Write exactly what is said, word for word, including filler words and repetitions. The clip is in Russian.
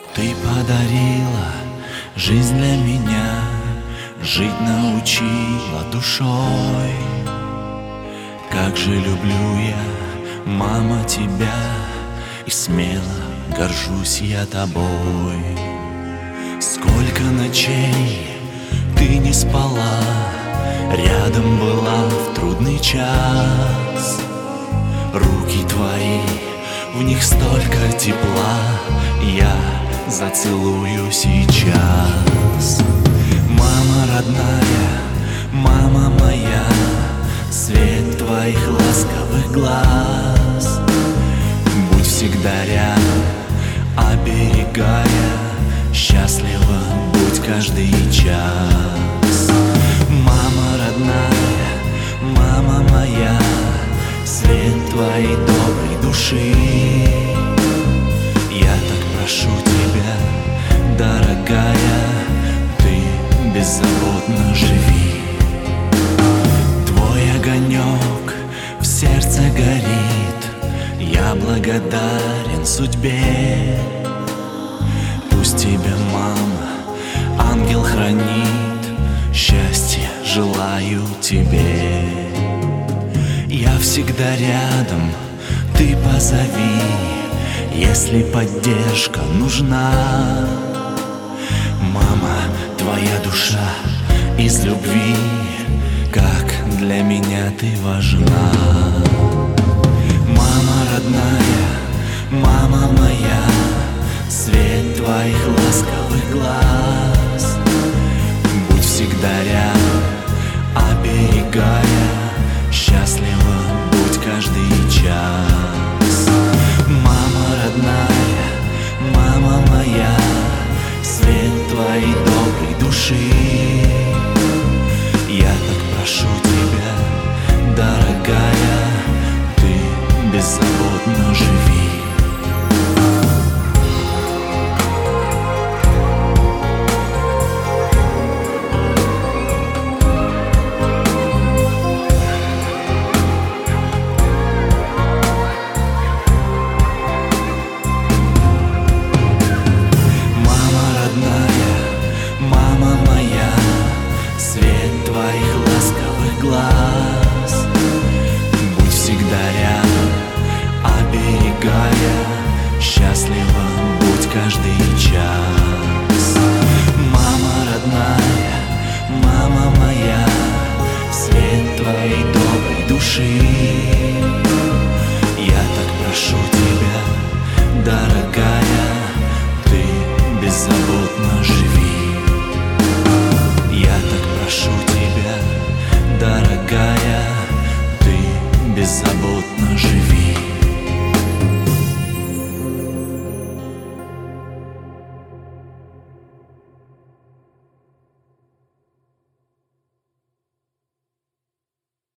Ты подарила жизнь для меня, жить научила душой. Как же люблю я, мама, тебя, и смело горжусь я тобой. Сколько ночей ты не спала, рядом была в трудный час. Руки твои, в них столько тепла, я зацелую сейчас. Мама родная, мама моя, свет твоих ласковых глаз. Будь всегда рядом, оберегая, счастливо будь каждый час. Мама родная, мама моя, свет твоей доброй души. Я так прошу тебя, дорогая, ты беззаботно живи. Твой огонек в сердце горит, я благодарен судьбе. Пусть тебя, мама, ангел хранит, счастья желаю тебе. Я всегда рядом, ты позови, если поддержка нужна. Мама, твоя душа из любви, как для меня ты важна. Мама родная, мама моя, свет твоих ласковых глаз. Будь всегда рядом, оберегая, счастливо будь каждый час. Мама родная, мама моя, свет твоей доброй души. Я так прошу тебя, дорогая, ты беззаботно живи. Твоих ласковых глаз. Будь всегда рядом, оберегая, счастливо будь каждый час. Мама родная, мама моя, свет твоей доброй души.